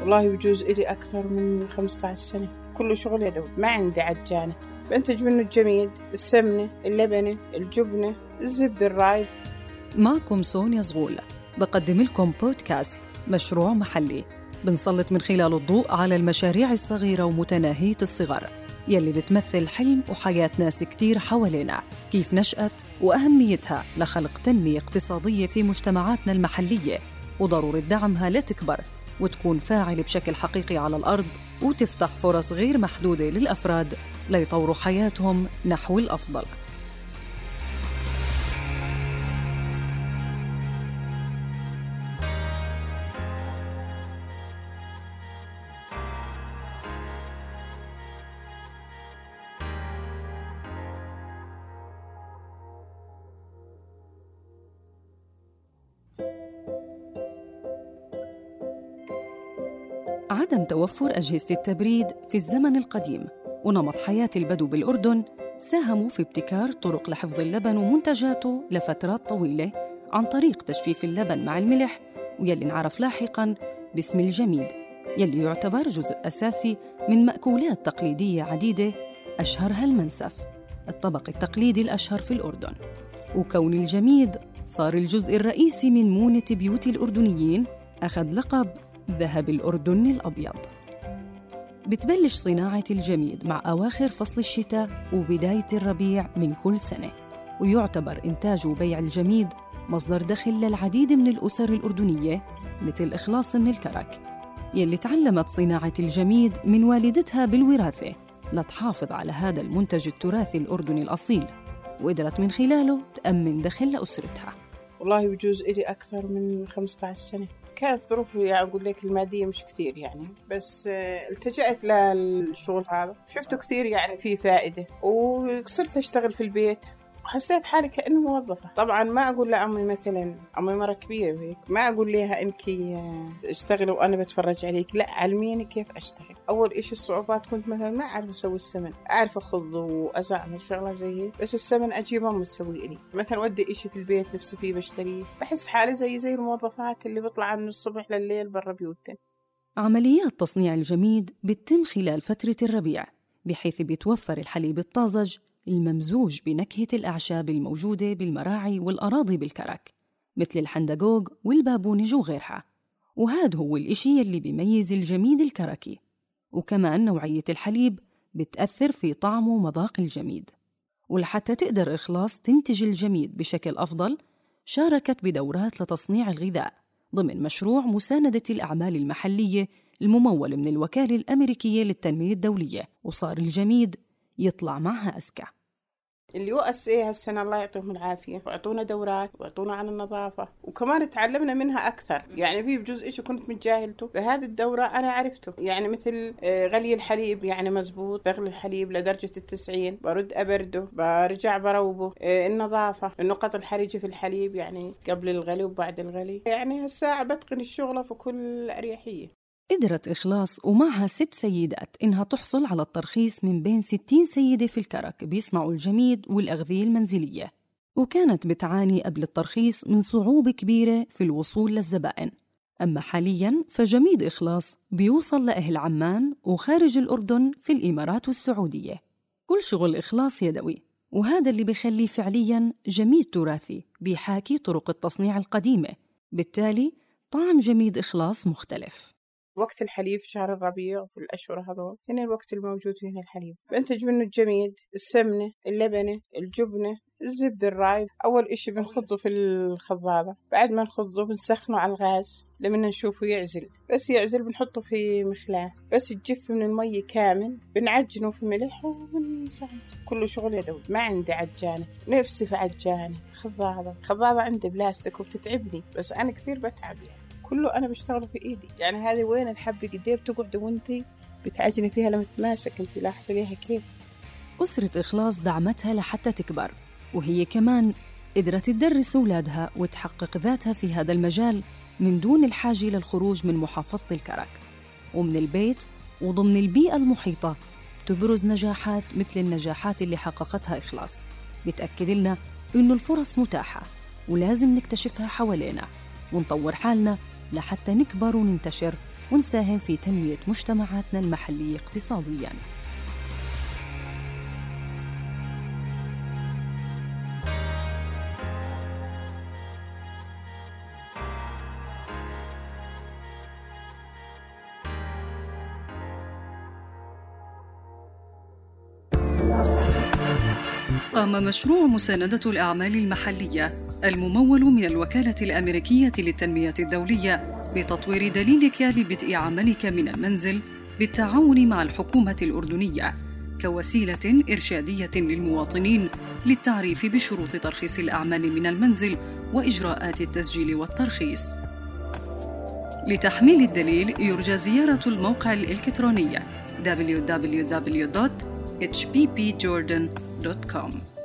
والله بجوز إلي أكثر من 15 سنة، كله شغل يدوي، ما عندي عجانة. بنتج منه الجميد، السمنة، اللبنة، الجبنة، الزبدة، الرايب. معكم سونيا زغول، بقدم لكم بودكاست مشروع محلي، بنسلط من خلاله الضوء على المشاريع الصغيرة ومتناهية الصغر يلي بتمثل حلم وحياة ناس كتير حوالينا، كيف نشأت وأهميتها لخلق تنمية اقتصادية في مجتمعاتنا المحلية، وضرورة دعمها لتكبر وتكون فاعلة بشكل حقيقي على الأرض، وتفتح فرص غير محدودة للأفراد ليطوروا حياتهم نحو الأفضل. عدم توفر أجهزة التبريد في الزمن القديم ونمط حياة البدو بالأردن ساهموا في ابتكار طرق لحفظ اللبن ومنتجاته لفترات طويلة عن طريق تجفيف اللبن مع الملح، ويلي انعرف لاحقاً باسم الجميد، يلي يعتبر جزء أساسي من مأكولات تقليدية عديدة، أشهرها المنسف، الطبق التقليدي الأشهر في الأردن. وكون الجميد صار الجزء الرئيسي من مونة بيوت الأردنيين، أخذ لقب ذهب الأردن الأبيض. بتبلش صناعة الجميد مع أواخر فصل الشتاء وبداية الربيع من كل سنة، ويعتبر إنتاج وبيع الجميد مصدر دخل للعديد من الأسر الأردنية، مثل إخلاص من الكرك يلي تعلمت صناعة الجميد من والدتها بالوراثة لتحافظ على هذا المنتج التراثي الأردني الأصيل، وقدرت من خلاله تأمن دخل لأسرتها. والله بجوز إلي أكثر من 15 سنة. كانت ظروفي يعني أقول لك المادية مش كثير يعني، بس التجأت للشغل هذا، شفته كثير يعني فيه فائدة، وصرت أشتغل في البيت وحسيت حالي كأنه موظفة. طبعا ما أقول لأمي مثلا، أمي مرة كبيرة هيك، ما أقول لها إنكي اشتغلي وأنا بتفرج عليك، لا علميني كيف أشتغل. أول إشي الصعوبات كنت مثلا ما أعرف أسوي السمن، أعرف أخض وأزعمل شغلة زي هيك، بس السمن أجيبه أمي تسوي لي. مثلا ودي إشي في البيت نفسي فيه بشتريه، بحس حالي زي الموظفات اللي بيطلع من الصبح لليل برا بيوتن. عمليات تصنيع الجميد بتتم خلال فترة الربيع، بحيث بيتوفر الحليب الطازج الممزوج بنكهة الأعشاب الموجودة بالمراعي والأراضي بالكرك، مثل الحندقوق والبابونج وغيرها. وهذا هو الإشي اللي بيميز الجميد الكركي. وكمان نوعية الحليب بتأثر في طعم ومذاق الجميد. ولحتى تقدر إخلاص تنتج الجميد بشكل أفضل، شاركت بدورات لتصنيع الغذاء ضمن مشروع مساندة الأعمال المحلية الممول من الوكالة الأمريكية للتنمية الدولية، وصار الجميد يطلع معها أذكى. اللي يؤس هالسنة الله يعطيهم العافية، وعطونا دورات وعطونا عن النظافة، وكمان تعلمنا منها أكثر. يعني في بجزء إشي كنت متجاهلته، بهذه الدورة أنا عرفته، يعني مثل غلي الحليب، يعني مزبوط، بغلي الحليب لدرجة 90، برد أبرده، برجع بروبه، النظافة، النقط الحرجة في الحليب يعني قبل الغلي وبعد الغلي، يعني هالساعة بتقن الشغلة في كل أريحية. قدرت إخلاص ومعها 6 سيدات إنها تحصل على الترخيص من بين 60 سيدة في الكرك بيصنعوا الجميد والأغذية المنزلية، وكانت بتعاني قبل الترخيص من صعوبة كبيرة في الوصول للزبائن. أما حالياً فجميد إخلاص بيوصل لأهل عمان وخارج الأردن في الإمارات والسعودية. كل شغل إخلاص يدوي، وهذا اللي بيخلي فعلياً جميد تراثي بيحاكي طرق التصنيع القديمة، بالتالي طعم جميد إخلاص مختلف. وقت الحليب في شهر الربيع وفي الأشهر هذول هنا الوقت الموجود فيه الحليب. بنتج منه الجميد، السمنة، اللبنة، الجبنة، الزبدة، الرايب. أول إشي بنخضه في الخضابة، بعد ما نخضه بنسخنه على الغاز لما نشوفه يعزل، بس يعزل بنحطه في مخلاة، بس تجف من المية كامل، بنعجنه في ملح وبنسخنه. كله شغل يدوي، ما عندي عجانة، نفسي في عجانة. خضابة عندي بلاستيك وبتتعبني، بس أنا كثير بتعب يعني، كله أنا بشتغله في إيدي. يعني هذه وين الحبة قديه بتقعد وانتي بتعجني فيها لما تتماسك، انتي لاحظة ليها كيف. أسرة إخلاص دعمتها لحتى تكبر، وهي كمان قدرت تدرس أولادها وتحقق ذاتها في هذا المجال من دون الحاجة للخروج من محافظة الكرك. ومن البيت وضمن البيئة المحيطة تبرز نجاحات مثل النجاحات اللي حققتها إخلاص، بتأكد لنا إنه الفرص متاحة ولازم نكتشفها حوالينا ونطور حالنا لحتى نكبر وننتشر ونساهم في تنمية مجتمعاتنا المحلية اقتصادياً. قام مشروع مساندة الأعمال المحلية الممول من الوكالة الأمريكية للتنمية الدولية بتطوير دليلك لبدء عملك من المنزل بالتعاون مع الحكومة الأردنية كوسيلة إرشادية للمواطنين للتعريف بشروط ترخيص الأعمال من المنزل وإجراءات التسجيل والترخيص. لتحميل الدليل يرجى زيارة الموقع الإلكتروني www.hppjordan.com.